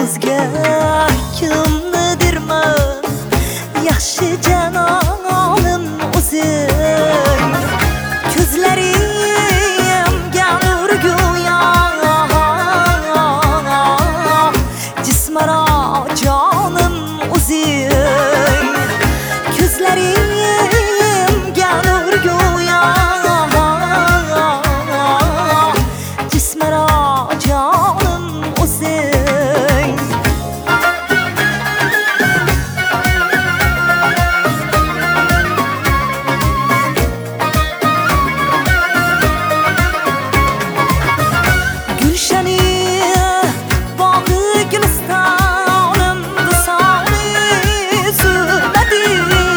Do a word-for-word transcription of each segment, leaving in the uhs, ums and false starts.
o'zga kimni derman, yaxshi janonim o'zing. Ko'zlarimga nur go'yo, jismaro jonim o'zing. Ko'zlarimga nur go'yo, jismaro jonim o'zing. Gulshani bog'i gulistonim visoli zulmati.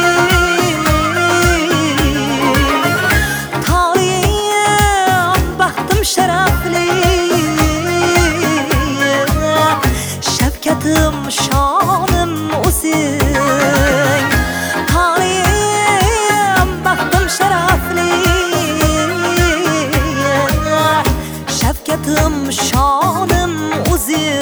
Toyim baxtim sharafli, shavkatim shonim o'zing. Toyim baxtim sharafli, shavkatim shonim o'zing.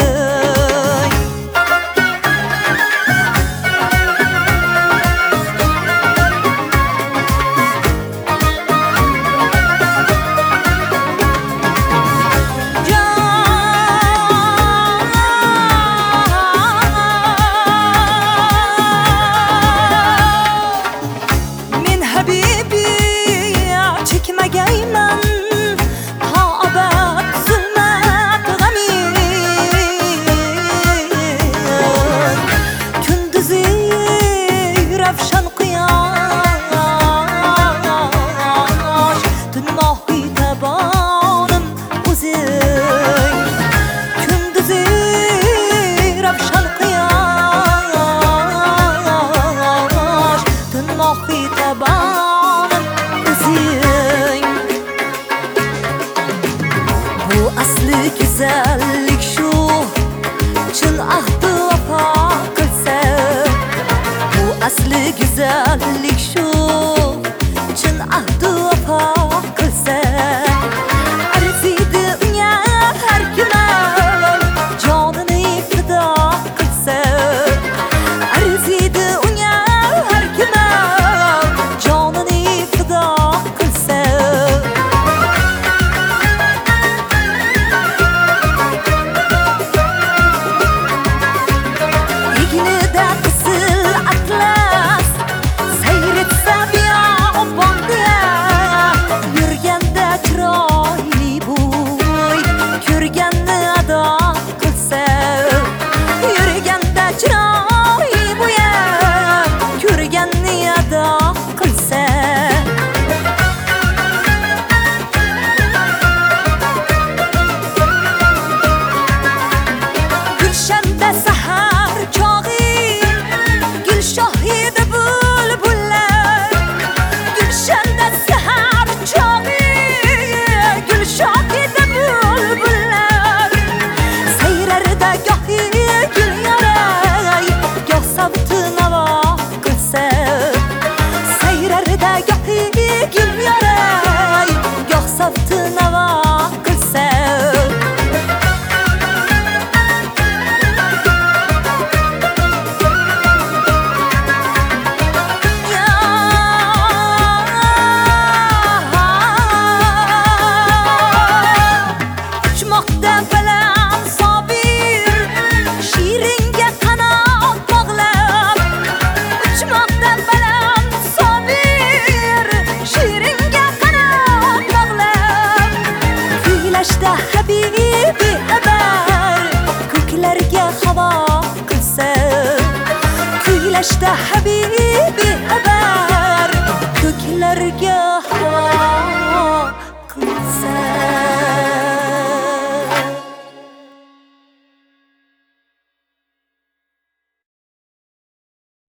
Men habibi chekmagayman to abad zulmat g'amin. Kunduzi ravshan quyosh, tun mohi tabonim o'zing. Kunduzi ravshan quyosh, tun mohi tabonim o'zing. Bu asli go'zallik shu, chin ahdi vafo qilsa. Bu asli go'zallik shu, chin ahdi vafo qilsa. Arziydi unga har kimam jonini fido qilsa. Arziydi unga har kimam jonini fido qilsa. Egnida qizil atlas sayretsa biyobonda. Yurganda chiroyli bo'y, ko'rganni ado qilsa. Yurganda chiroyli bo'y, ko'rganni ado qilsa. Gulshanda sahar chog'i, gul shohidi bulbullar. Gulshanda sahar chog'i, gul shohidi bulbullar. Sayrarida gohi gul yoray, goh savti navo qilsa. Sayrarida gohi gul yoray, goh savti navo qilsa. Uchmoqda baland sobir, shiringa qanot bog'lab. Uchmoqda baland sobir, shiringa qanot bog'lab. Kuylashda habibi xabar, ko'klarga havo qilsa. Kuylashda habibi xabar, ko'klarga havo